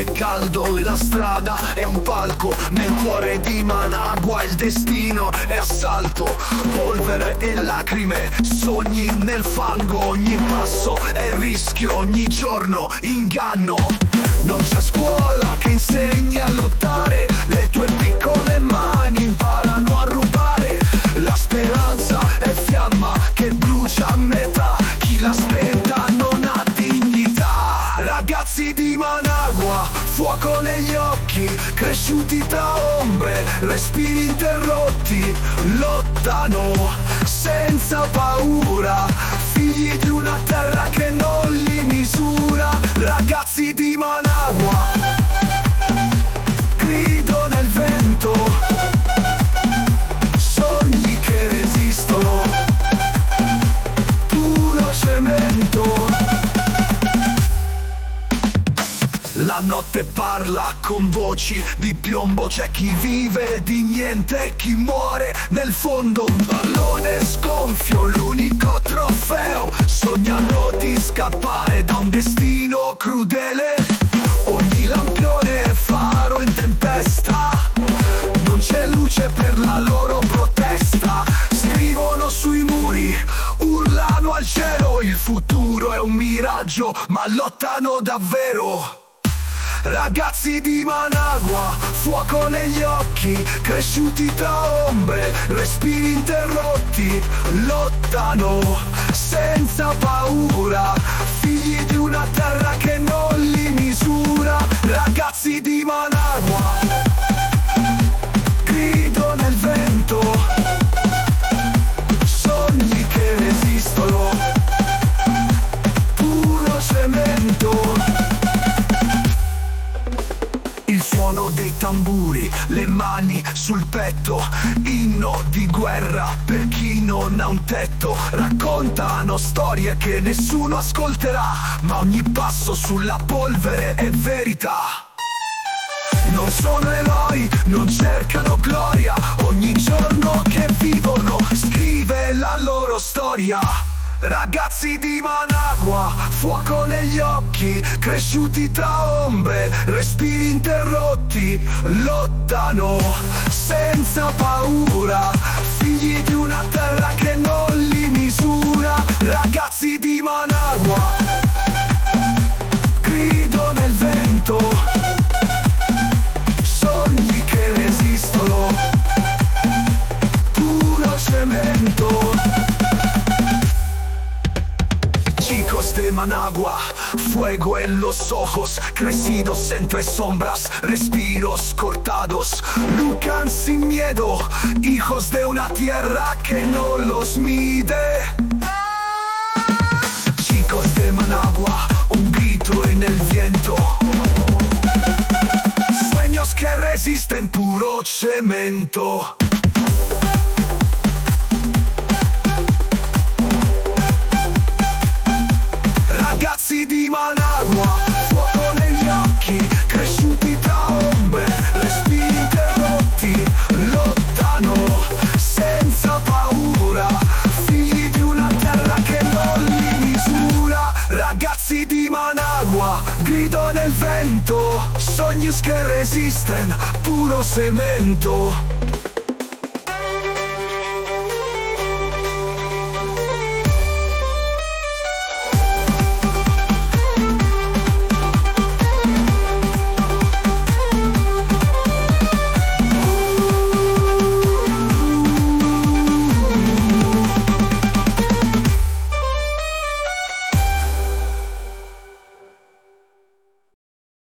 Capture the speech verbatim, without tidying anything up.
è caldo e la strada è un palco. Nel cuore di Managua il destino è assalto. Polvere e lacrime, sogni nel fango. Ogni passo è rischio, ogni giorno inganno. Non c'è scuola che insegni a lottare. Le tue piccole mani imparano a rubare. La speranza è fiamma che brucia a metà. Chi la spenta non ha dignità. Ragazzi di Managua, fuoco negli occhi, cresciuti tra ombre, respiri interrotti, lottano senza paura, figli di una terra che non li misura. Ragazzi di Managua, grido nel vento, sogni che resistono, puro cemento. La notte parla con voci di piombo, c'è chi vive di niente e chi muore nel fondo. Un pallone sgonfio, l'unico trofeo, sognano di scappare da un destino crudele. Ogni lampione è faro in tempesta, non c'è luce per la loro protesta. Scrivono sui muri, urlano al cielo, il futuro è un miraggio, ma lottano davvero. Ragazzi di Managua, fuoco negli occhi, cresciuti tra ombre, respiri interrotti, lottano senza paura, figli di una terra che non li misura. Ragazzi di Managua, grido nel vento, sogni che resistono, puro cemento. Il suono dei tamburi, le mani sul petto, inno di guerra per chi non ha un tetto. Raccontano storie che nessuno ascolterà, ma ogni passo sulla polvere è verità. Non sono eroi, non cercano gloria, ogni giorno che vivono scrive la loro storia. Ragazzi di Managua, fuoco negli occhi, cresciuti tra ombre, respiri interrotti, lottano senza paura, figli di una terra che non li misura. Ragazzi di Managua, grido nel vento, sogni che resistono, puro cemento. Chicos de Managua, fuego en los ojos, crecidos entre sombras, respiros cortados, lucan sin miedo, hijos de una tierra que no los mide. Chicos de Managua, un grito en el viento, sueños que resisten, puro cemento. Ragazzi di Managua, fuoco negli occhi, cresciuti tra ombre, respiri interrotti, lottano senza paura, figli di una terra che non li misura. Ragazzi di Managua, grido nel vento, sogni che resisten, puro cemento.